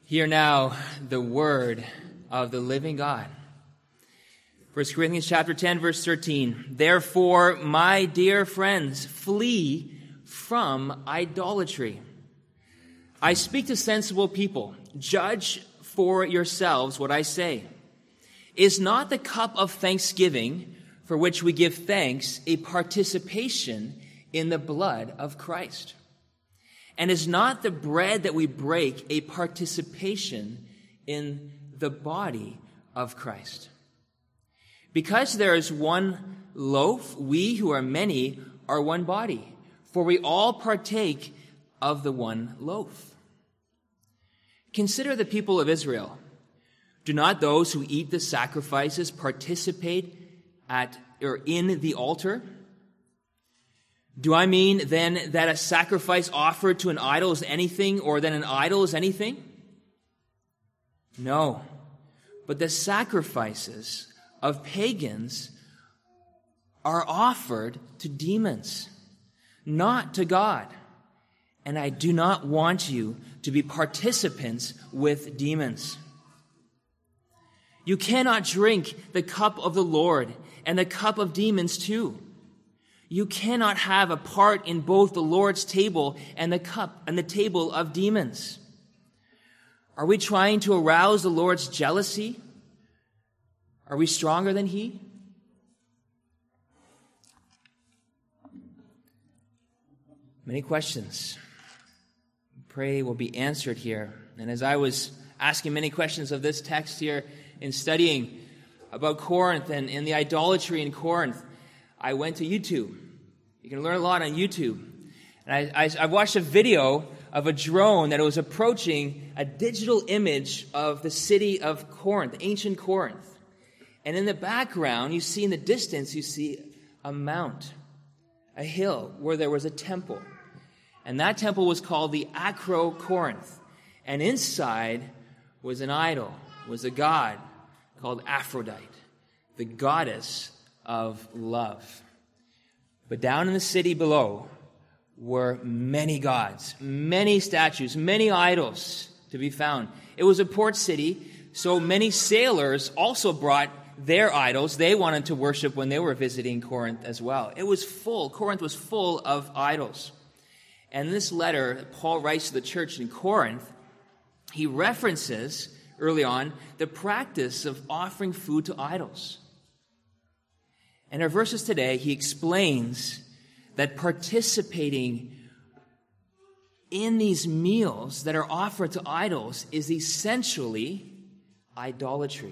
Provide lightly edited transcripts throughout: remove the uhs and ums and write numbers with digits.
Hear now the word of the living God. 1 Corinthians chapter 10, verse 13. Therefore, my dear friends, flee from idolatry. I speak to sensible people. Judge for yourselves what I say. Is not the cup of thanksgiving for which we give thanks a participation in the blood of Christ? And is not the bread that we break a participation in the body of Christ? Because there is one loaf, we who are many are one body, for we all partake of the one loaf. Consider the people of Israel. Do not those who eat the sacrifices participate at or in the altar? Do I mean then that a sacrifice offered to an idol is anything, or that an idol is anything? No, but the sacrifices of pagans are offered to demons, not to God. And I do not want you to be participants with demons. You cannot drink the cup of the Lord and the cup of demons too. You cannot have a part in both the Lord's table and the cup and the table of demons. Are we trying to arouse the Lord's jealousy? Are we stronger than He? Many questions. Pray will be answered here. And as I was asking many questions of this text here in studying about Corinth and the idolatry in Corinth, I went to YouTube. You can learn a lot on YouTube. And I watched a video of a drone that was approaching a digital image of the city of Corinth, ancient Corinth. And in the background, you see in the distance, you see a mount, a hill where there was a temple. And that temple was called the Acro Corinth. And inside was an idol, was a god called Aphrodite, the goddess of love. But down in the city below were many gods, many statues, many idols to be found. It was a port city, so many sailors also brought their idols they wanted to worship when they were visiting Corinth as well. It was full. Corinth was full of idols. And in this letter that Paul writes to the church in Corinth, he references early on the practice of offering food to idols. In our verses today, he explains that participating in these meals that are offered to idols is essentially idolatry.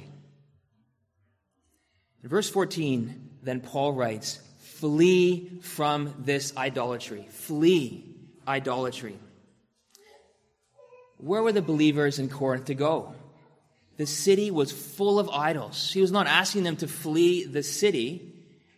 In verse 14, then Paul writes, flee from this idolatry. Flee idolatry. Where were the believers in Corinth to go? The city was full of idols. He was not asking them to flee the city,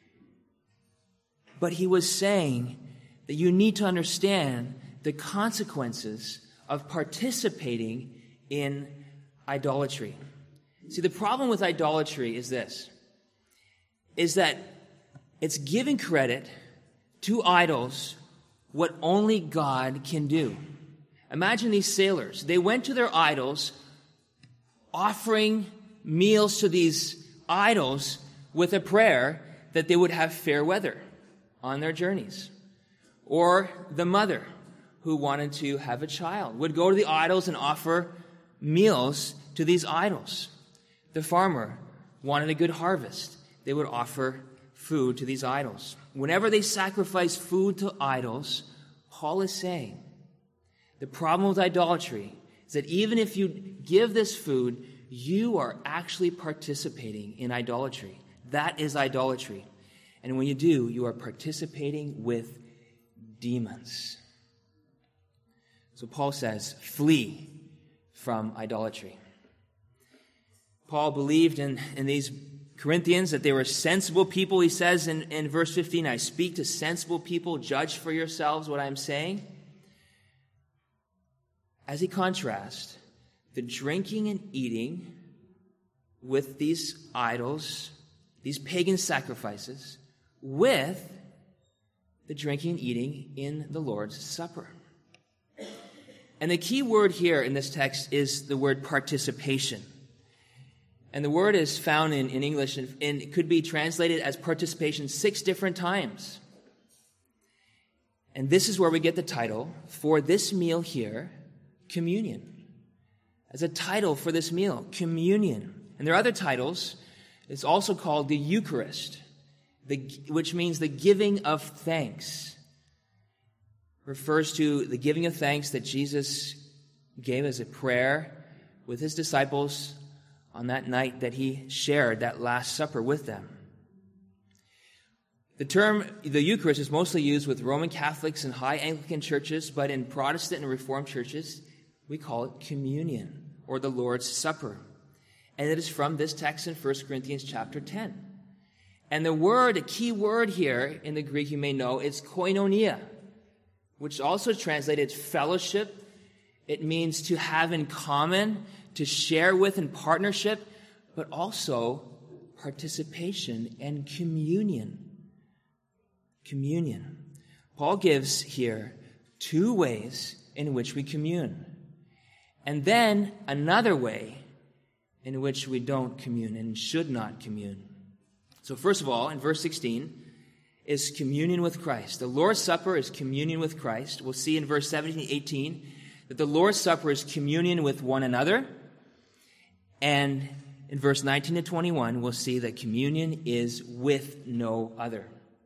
but he was saying that you need to understand the consequences of participating in idolatry. See, the problem with idolatry is this, is that it's giving credit to idols what only God can do. Imagine these sailors. They went to their idols, offering meals to these idols with a prayer that they would have fair weather on their journeys. Or the mother who wanted to have a child would go to the idols and offer meals to these idols. The farmer wanted a good harvest. They would offer food to these idols. Whenever they sacrificed food to idols, Paul is saying the problem with idolatry is that even if you give this food, you are actually participating in idolatry. That is idolatry. And when you do, you are participating with demons. So Paul says, flee from idolatry. Paul believed in these Corinthians that they were sensible people. He says in verse 15, I speak to sensible people, judge for yourselves what I'm saying. As a contrast, the drinking and eating with these idols, these pagan sacrifices, with the drinking and eating in the Lord's Supper. And the key word here in this text is the word participation. And the word is found in English, and it could be translated as participation 6 different times. And this is where we get the title for this meal here, communion. As a title for this meal, communion. And there are other titles. It's also called the Eucharist, which means the giving of thanks. Refers to the giving of thanks that Jesus gave as a prayer with his disciples on that night that he shared that Last Supper with them. The term, the Eucharist, is mostly used with Roman Catholics and high Anglican churches, but in Protestant and Reformed churches, we call it communion, or the Lord's Supper. And it is from this text in 1 Corinthians chapter 10. And the key word here in the Greek you may know is koinonia, which also translated fellowship. It means to have in common, to share with in partnership, but also participation and communion. Communion. Paul gives here 2 ways in which we commune. And then another way in which we don't commune and should not commune. So first of all, in verse 16, is communion with Christ. The Lord's Supper is communion with Christ. We'll see in verse 17, 18, that the Lord's Supper is communion with one another. And in verse 19 to 21, we'll see that communion is with no other.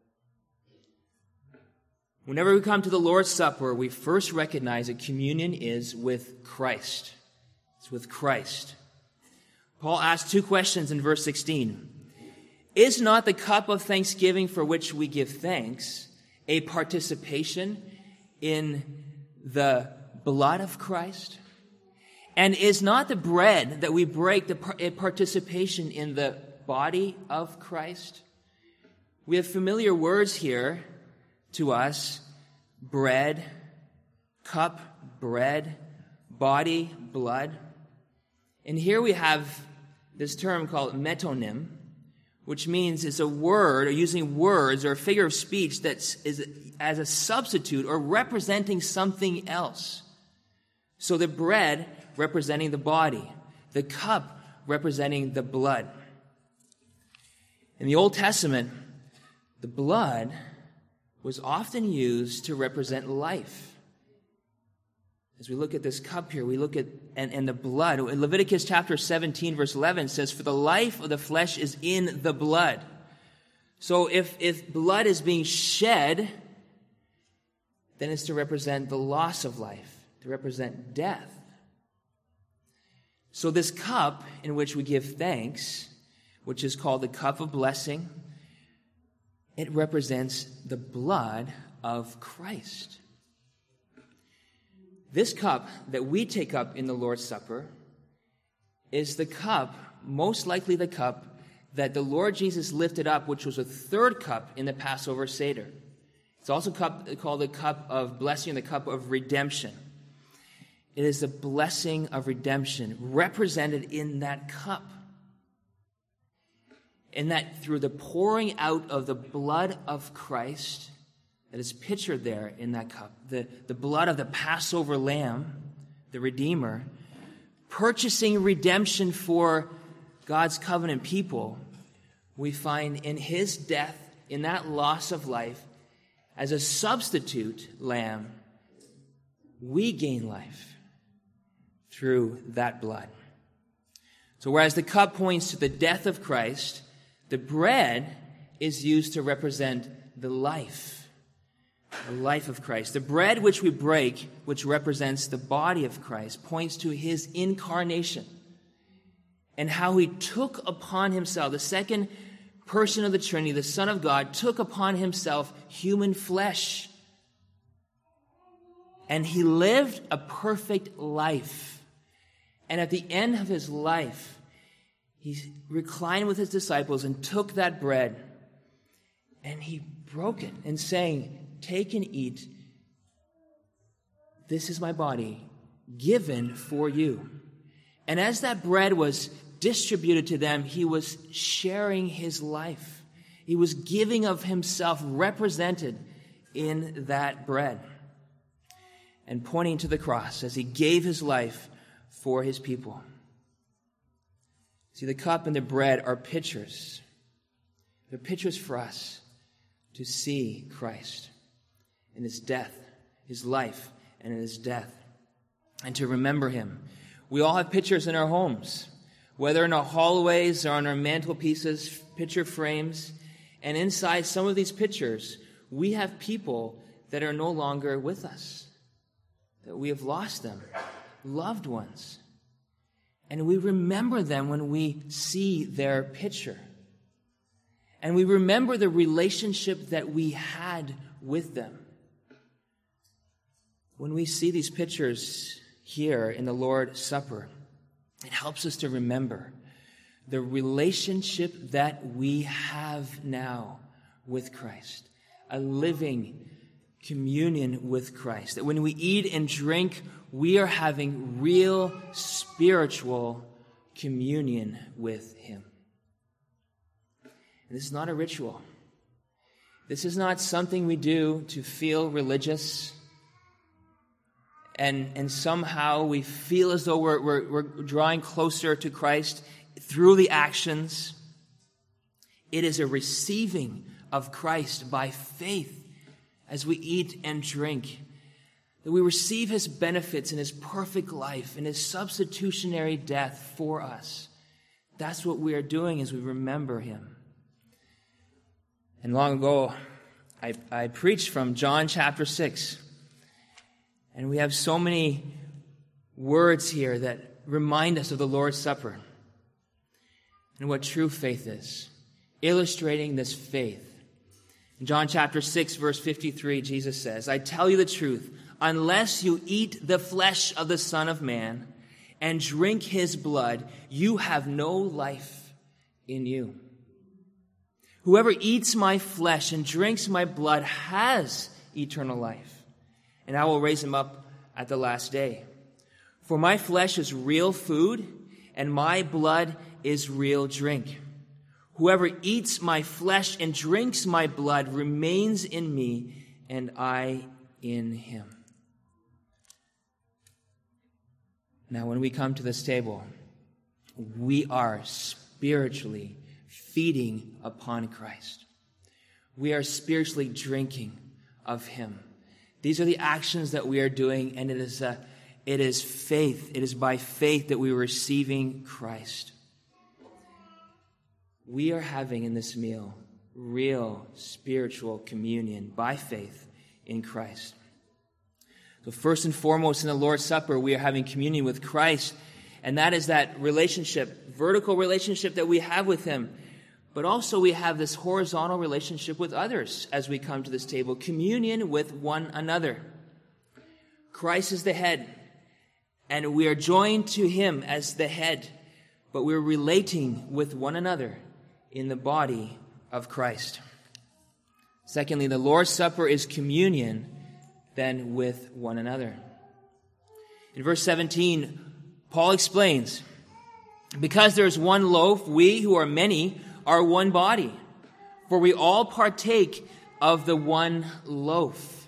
Whenever we come to the Lord's Supper, we first recognize that communion is with Christ. It's with Christ. Paul asks 2 questions in verse 16. Is not the cup of thanksgiving for which we give thanks a participation in the blood of Christ? And is not the bread that we break a participation in the body of Christ? We have familiar words here to us: bread, cup, bread, body, blood. And here we have this term called metonym, which means it's a word, or using words, or a figure of speech that is as a substitute or representing something else. So the bread representing the body, the cup representing the blood. In the Old Testament, the blood was often used to represent life. As we look at this cup here, we look at, and the blood. In Leviticus chapter 17, verse 11 says, "For the life of the flesh is in the blood." So if blood is being shed, then it's to represent the loss of life, to represent death. So this cup in which we give thanks, which is called the cup of blessing, it represents the blood of Christ. This cup that we take up in the Lord's Supper is the cup, most likely the cup that the Lord Jesus lifted up, which was a 3rd cup in the Passover Seder. It's also called the cup of blessing, the cup of redemption. It is the blessing of redemption represented in that cup. And that through the pouring out of the blood of Christ that is pictured there in that cup, the blood of the Passover lamb, the Redeemer, purchasing redemption for God's covenant people, we find in his death, in that loss of life, as a substitute lamb, we gain life through that blood. So whereas the cup points to the death of Christ, the bread is used to represent the life of Christ. The bread which we break, which represents the body of Christ, points to his incarnation and how he took upon himself, the second person of the Trinity, the Son of God, took upon himself human flesh. And he lived a perfect life. And at the end of his life, he reclined with his disciples and took that bread and he broke it and saying, "Take and eat. This is my body given for you." And as that bread was distributed to them, he was sharing his life. He was giving of himself represented in that bread. and pointing to the cross as he gave his life for his people. See, the cup and the bread are pictures. They're pictures for us to see Christ in his death, his life, and in his death, and to remember him. We all have pictures in our homes, whether in our hallways or on our mantelpieces, picture frames. And inside some of these pictures, we have people that are no longer with us, that we have lost them, loved ones. And we remember them when we see their picture. And we remember the relationship that we had with them. When we see these pictures here in the Lord's Supper, it helps us to remember the relationship that we have now with Christ, a living communion with Christ. That when we eat and drink, we are having real spiritual communion with him. And this is not a ritual. This is not something we do to feel religious and somehow we feel as though we're drawing closer to Christ through the actions. It is a receiving of Christ by faith as we eat and drink, that we receive his benefits in his perfect life, in his substitutionary death for us. That's what we are doing as we remember him. And long ago, I preached from John chapter 6. And we have so many words here that remind us of the Lord's Supper and what true faith is, illustrating this faith. In John chapter 6, verse 53, Jesus says, I tell you the truth, unless you eat the flesh of the Son of Man and drink his blood, you have no life in you. Whoever eats my flesh and drinks my blood has eternal life, and I will raise him up at the last day. For my flesh is real food, and my blood is real drink. Whoever eats my flesh and drinks my blood remains in me, and I in him. Now, when we come to this table, we are spiritually feeding upon Christ. We are spiritually drinking of him. These are the actions that we are doing, and it is faith. It is by faith that we are receiving Christ. We are having in this meal real spiritual communion by faith in Christ. So first and foremost in the Lord's Supper, we are having communion with Christ, and that is that relationship, vertical relationship that we have with him. But also we have this horizontal relationship with others as we come to this table, communion with one another. Christ is the head, and we are joined to him as the head, but we're relating with one another in the body of Christ. Secondly, the Lord's Supper is communion then with one another. In verse 17, Paul explains, because there is one loaf, we who are many are one body, for we all partake of the one loaf.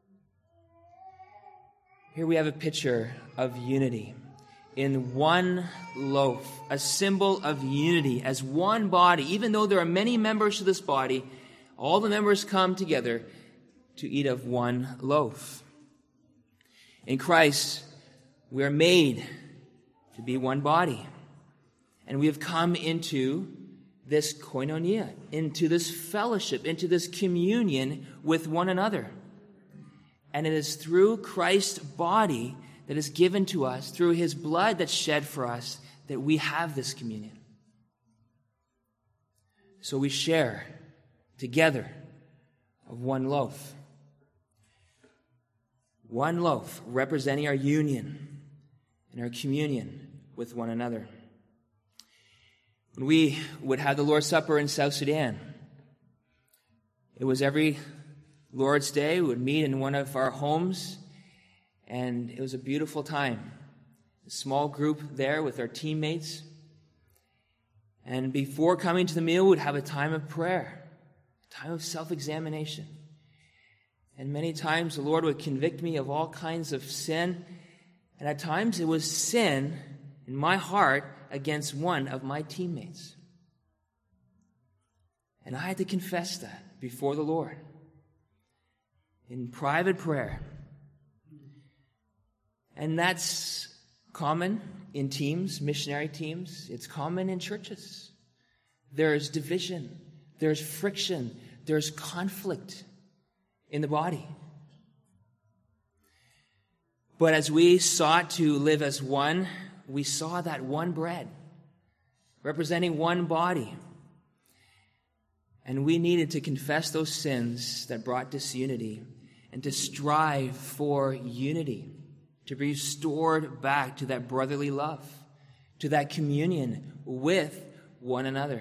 Here we have a picture of unity in one loaf, a symbol of unity as one body. Even though there are many members to this body, all the members come together to eat of one loaf. In Christ, we are made to be one body, and we have come into this koinonia, into this fellowship, into this communion with one another. And it is through Christ's body that is given to us, through his blood that's shed for us, that we have this communion. So we share together of one loaf. One loaf representing our union and our communion with one another. When we would have the Lord's Supper in South Sudan, it was every Lord's Day. We would meet in one of our homes, and it was a beautiful time. A small group there with our teammates. And before coming to the meal, we would have a time of prayer, a time of self-examination. And many times the Lord would convict me of all kinds of sin. And at times it was sin in my heart against one of my teammates. And I had to confess that before the Lord in private prayer. And that's common in teams, missionary teams. It's common in churches. There's division, there's friction, there's conflict in the body. But as we sought to live as one, we saw that one bread, representing one body. And we needed to confess those sins that brought disunity and to strive for unity, to be restored back to that brotherly love, to that communion with one another.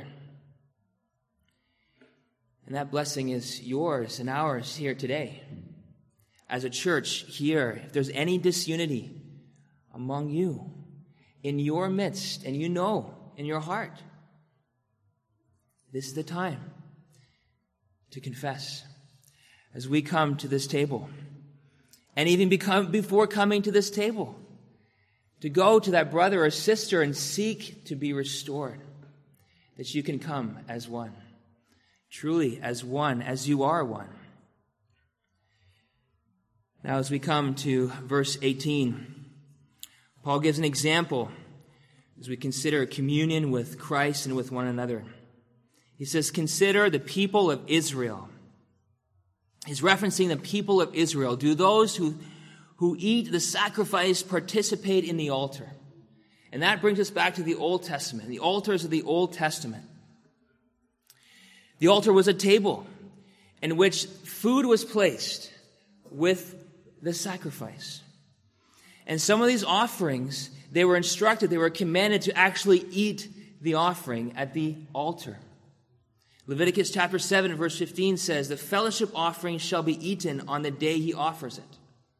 And that blessing is yours and ours here today. As a church here, if there's any disunity among you, in your midst, and you know in your heart, this is the time to confess. As we come to this table, and even before coming to this table, to go to that brother or sister and seek to be restored, that you can come as one. Truly as one, as you are one. Now as we come to verse 18, Paul gives an example as we consider communion with Christ and with one another. He says, consider the people of Israel. He's referencing the people of Israel. Do those who eat the sacrifice participate in the altar? And that brings us back to the Old Testament, the altars of the Old Testament. The altar was a table in which food was placed with the sacrifice. And some of these offerings, they were instructed, they were commanded to actually eat the offering at the altar. Leviticus chapter 7 verse 15 says, the fellowship offering shall be eaten on the day he offers it.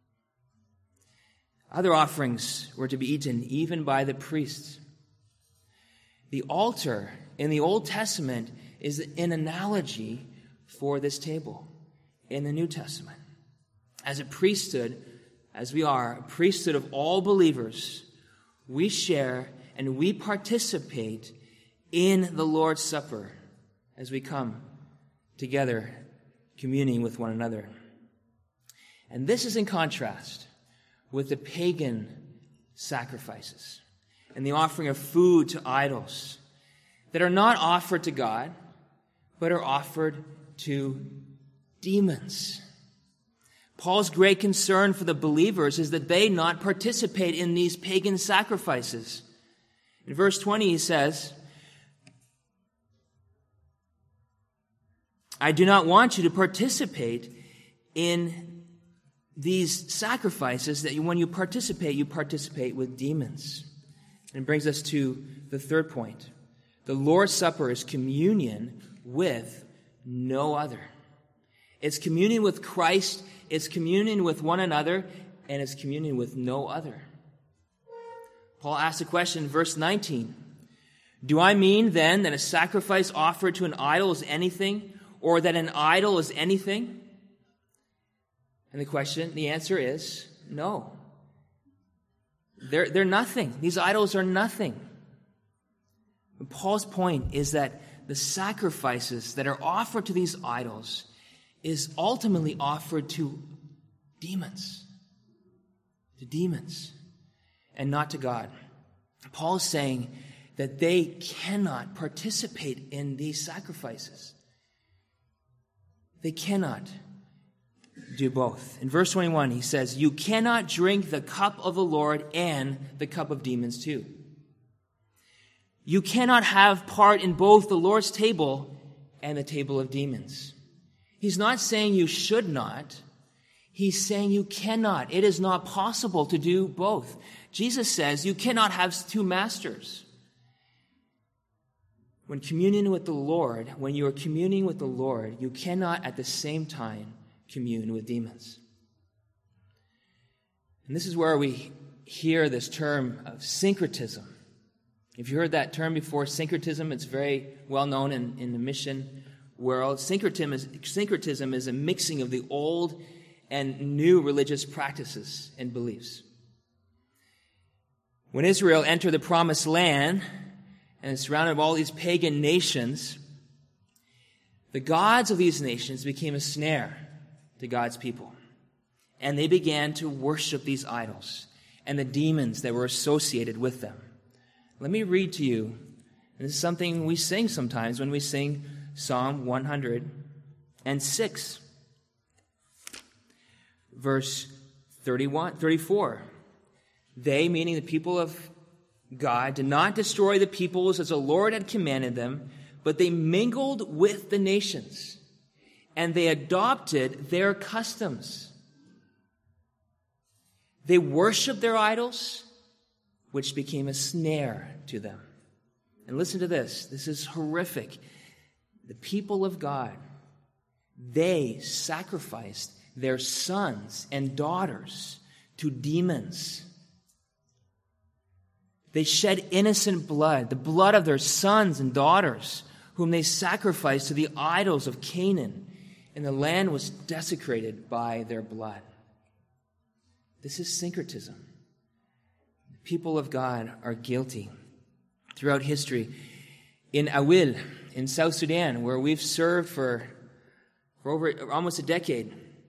Other offerings were to be eaten even by the priests. The altar in the Old Testament is an analogy for this table in the New Testament. As a priesthood, as we are, a priesthood of all believers, we share and we participate in the Lord's Supper as we come together communing with one another. And this is in contrast with the pagan sacrifices and the offering of food to idols that are not offered to God, but are offered to demons. Paul's great concern for the believers is that they not participate in these pagan sacrifices. In verse 20 he says, I do not want you to participate in these sacrifices that when you participate with demons. And it brings us to the third point. The Lord's Supper is communion with no other. It's communion with Christ, it's communion with one another, and it's communion with no other. Paul asks a question in verse 19. Do I mean then that a sacrifice offered to an idol is anything, or that an idol is anything? And the answer is no. They're nothing. These idols are nothing. But Paul's point is that the sacrifices that are offered to these idols is ultimately offered to demons. To demons. And not to God. Paul is saying that they cannot participate in these sacrifices. They cannot do both. In verse 21, he says, you cannot drink the cup of the Lord and the cup of demons too. You cannot have part in both the Lord's table and the table of demons. He's not saying you should not. He's saying you cannot. It is not possible to do both. Jesus says you cannot have two masters. When communing with the Lord, when you are communing with the Lord, you cannot at the same time commune with demons. And this is where we hear this term of syncretism. If you heard that term before, syncretism, it's very well known in the mission world. Syncretism is a mixing of the Old and new religious practices and beliefs. When Israel entered the Promised Land and is surrounded by all these pagan nations, the gods of these nations became a snare to God's people. And they began to worship these idols and the demons that were associated with them. Let me read to you, and this is something we sing sometimes when we sing Psalm 106, verse 34. They, meaning the people of God, did not destroy the peoples as the Lord had commanded them, but they mingled with the nations, and they adopted their customs. They worshiped their idols, which became a snare to them. And listen to this. This is horrific. The people of God, they sacrificed their sons and daughters to demons. They shed innocent blood, the blood of their sons and daughters, whom they sacrificed to the idols of Canaan, and the land was desecrated by their blood. This is syncretism. The people of God are guilty. Throughout history, in Awil, in South Sudan, where we've served for over almost a decade,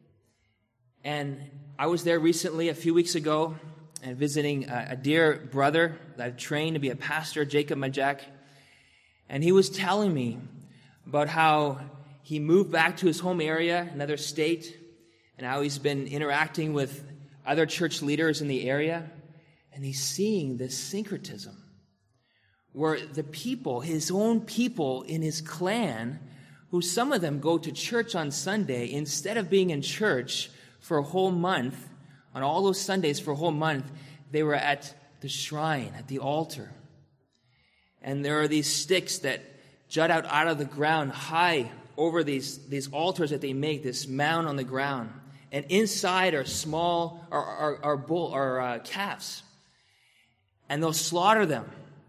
and I was there recently, a few weeks ago, and visiting a dear brother that I've trained to be a pastor, Jacob Majak, and he was telling me about how he moved back to his home area, another state, and how he's been interacting with other church leaders in the area, and he's seeing this syncretism where the people, his own people in his clan, who some of them go to church on Sunday, instead of being in church for a whole month, on all those Sundays for a whole month, they were at the shrine, at the altar. And there are these sticks that jut out of the ground high over these altars that they make, this mound on the ground. And inside are small, calves. And they'll slaughter them.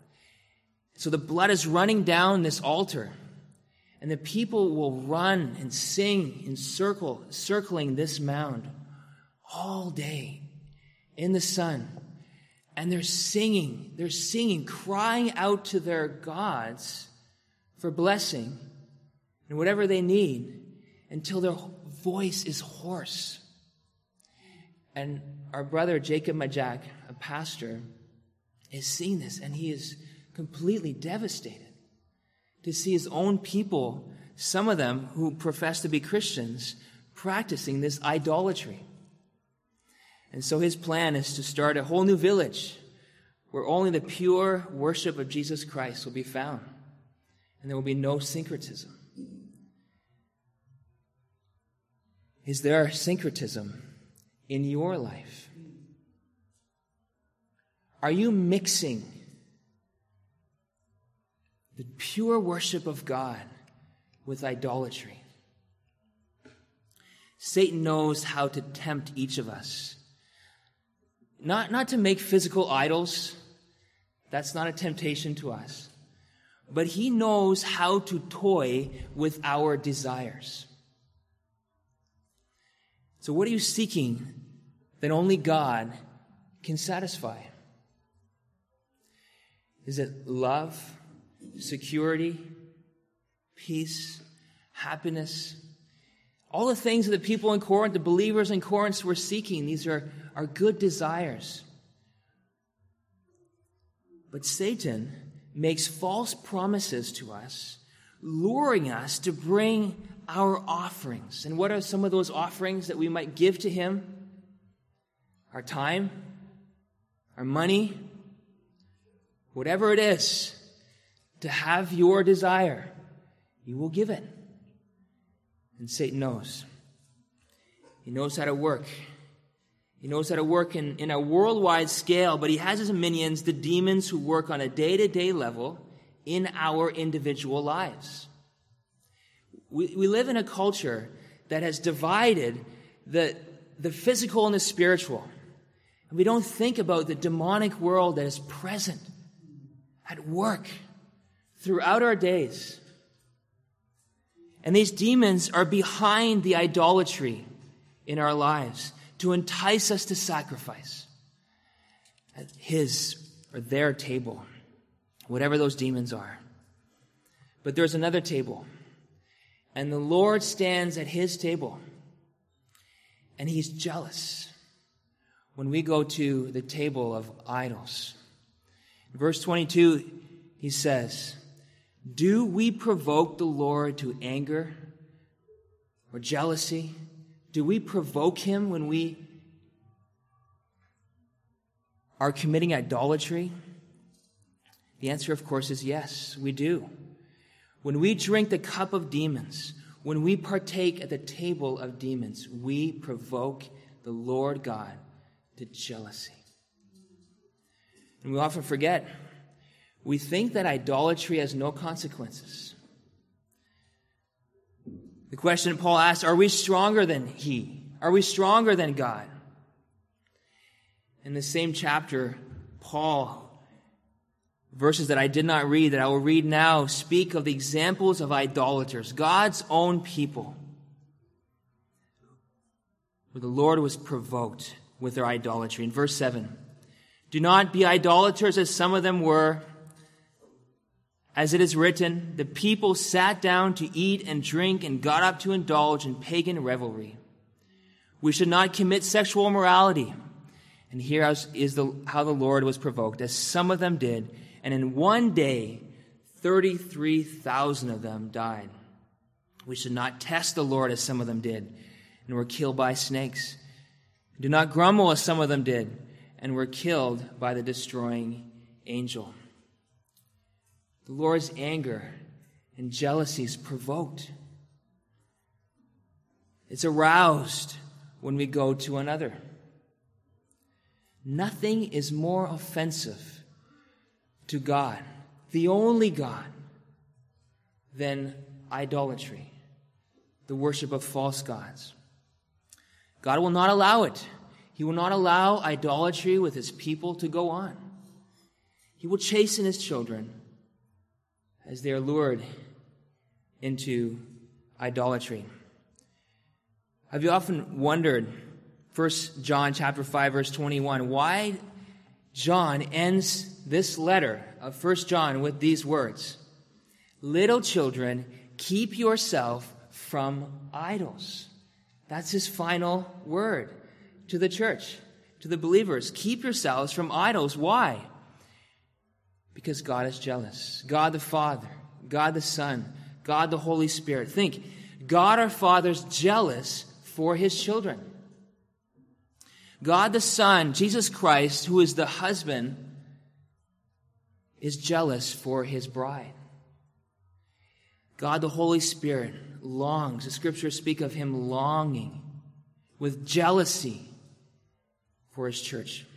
So the blood is running down this altar. And the people will run and sing in circling this mound all day in the sun. And they're singing, crying out to their gods for blessing and whatever they need until their voice is hoarse. And our brother Jacob Majak, a pastor, is seeing this, and he is completely devastated to see his own people, some of them who profess to be Christians, practicing this idolatry. And so his plan is to start a whole new village where only the pure worship of Jesus Christ will be found, and there will be no syncretism. Is there syncretism in your life? Are you mixing the pure worship of God with idolatry? Satan knows how to tempt each of us. Not to make physical idols. That's not a temptation to us. But he knows how to toy with our desires. So what are you seeking that only God can satisfy? Is it love, security, peace, happiness? All the things that the people in Corinth, the believers in Corinth were seeking, these are good desires. But Satan makes false promises to us, luring us to bring our offerings. And what are some of those offerings that we might give to him? Our time, our money, whatever it is, to have your desire, you will give it. And Satan knows. He knows how to work. He knows how to work in a worldwide scale, but he has his minions, the demons, who work on a day-to-day level in our individual lives. We live in a culture that has divided the physical and the spiritual. And we don't think about the demonic world that is present at work throughout our days. And these demons are behind the idolatry in our lives to entice us to sacrifice at his or their table, whatever those demons are. But there's another table, and the Lord stands at his table, and he's jealous when we go to the table of idols. In verse 22, he says, "Do we provoke the Lord to anger or jealousy? Do we provoke him when we are committing idolatry?" The answer, of course, is yes, we do. When we drink the cup of demons, when we partake at the table of demons, we provoke the Lord God to jealousy. And we often forget. We think that idolatry has no consequences. The question Paul asks, are we stronger than he? Are we stronger than God? In the same chapter, Paul, verses that I did not read, that I will read now, speak of the examples of idolaters, God's own people, where the Lord was provoked with their idolatry. In verse 7, "Do not be idolaters as some of them were. As it is written, the people sat down to eat and drink and got up to indulge in pagan revelry. We should not commit sexual immorality." And here is how the Lord was provoked, as some of them did. And in one day, 33,000 of them died. We should not test the Lord as some of them did and were killed by snakes. Do not grumble as some of them did and were killed by the destroying angel. The Lord's anger and jealousy is provoked. It's aroused when we go to another. Nothing is more offensive to God, the only God, than idolatry, the worship of false gods. God will not allow it. He will not allow idolatry with his people to go on. He will chasten his children as they are lured into idolatry. Have you often wondered, 1 John chapter 5, verse 21, why John ends this letter of 1 John with these words, "Little children, keep yourself from idols." That's his final word to the church, to the believers. Keep yourselves from idols. Why? Because God is jealous. God the Father, God the Son, God the Holy Spirit. Think, God our Father's jealous for his children. God the Son, Jesus Christ, who is the husband, is jealous for his bride. God the Holy Spirit longs, the scriptures speak of him longing with jealousy for his church.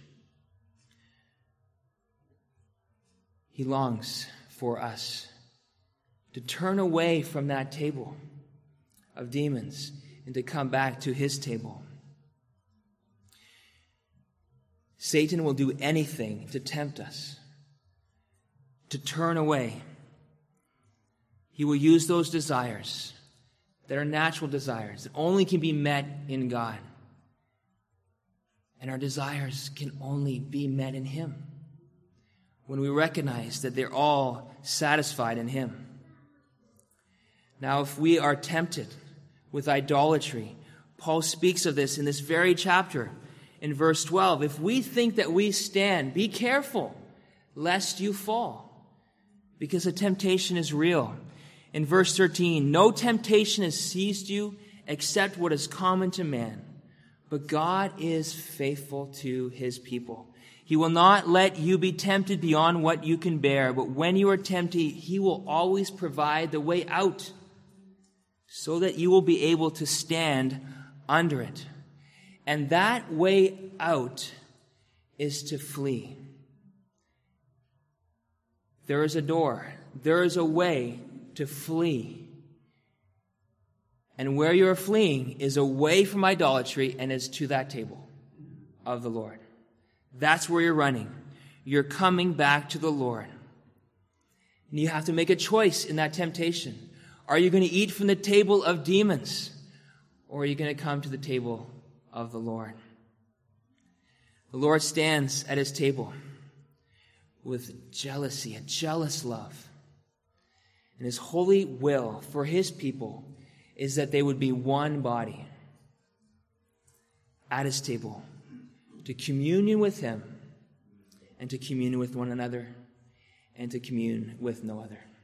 He longs for us to turn away from that table of demons and to come back to his table. Satan will do anything to tempt us to turn away. He will use those desires that are natural desires that only can be met in God. And our desires can only be met in him when we recognize that they're all satisfied in him. Now, if we are tempted with idolatry, Paul speaks of this in this very chapter in verse 12. If we think that we stand, be careful lest you fall, because the temptation is real. In verse 13, no temptation has seized you except what is common to man, but God is faithful to his people. He will not let you be tempted beyond what you can bear, but when you are tempted, he will always provide the way out so that you will be able to stand under it. And that way out is to flee. There is a door. There is a way to flee. And where you are fleeing is away from idolatry and is to that table of the Lord. That's where you're running. You're coming back to the Lord. And you have to make a choice in that temptation. Are you going to eat from the table of demons? Or are you going to come to the table of the Lord. The Lord stands at his table with jealousy, a jealous love. And his holy will for his people is that they would be one body at his table, to communion with him and to commune with one another and to commune with no other.